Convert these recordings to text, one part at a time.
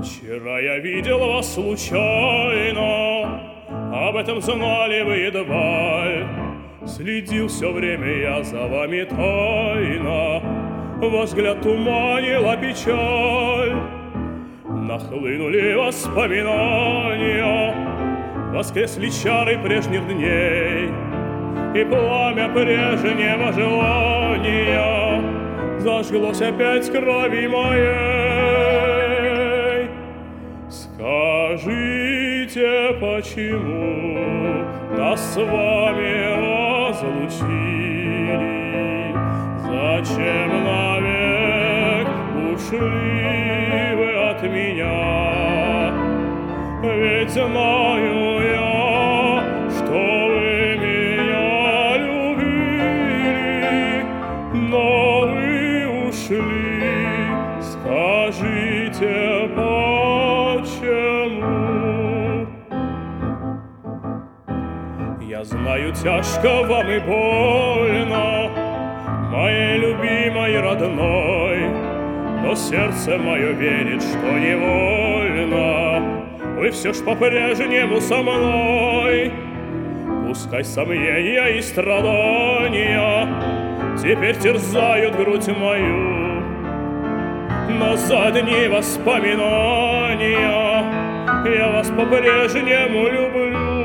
Вчера я видел вас случайно, об этом знали вы едва. Следил все время я за вами тайно, ваш взгляд туманила печаль. Нахлынули воспоминания, воскресли чары прежних дней, и пламя прежнего желания зажглось опять крови моей. Скажите, почему нас с вами разлучили? Зачем навек ушли вы от меня? Ведь знаю я, что вы меня любили, но вы ушли. Скажите, почему? Я знаю, тяжко вам и больно, моей любимой родной, но сердце мое верит, что невольно вы все ж по-прежнему со мной. Пускай сомнения и страдания теперь терзают грудь мою, но за дни воспоминания я вас по-прежнему люблю.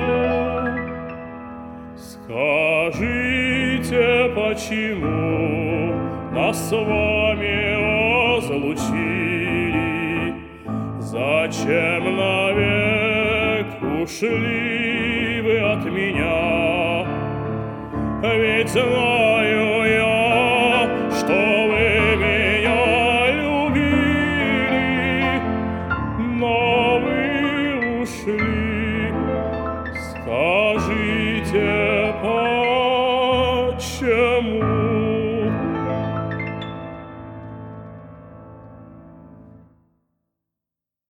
Скажите, почему нас с вами разлучили? Зачем навек ушли вы от меня? Ведь знаю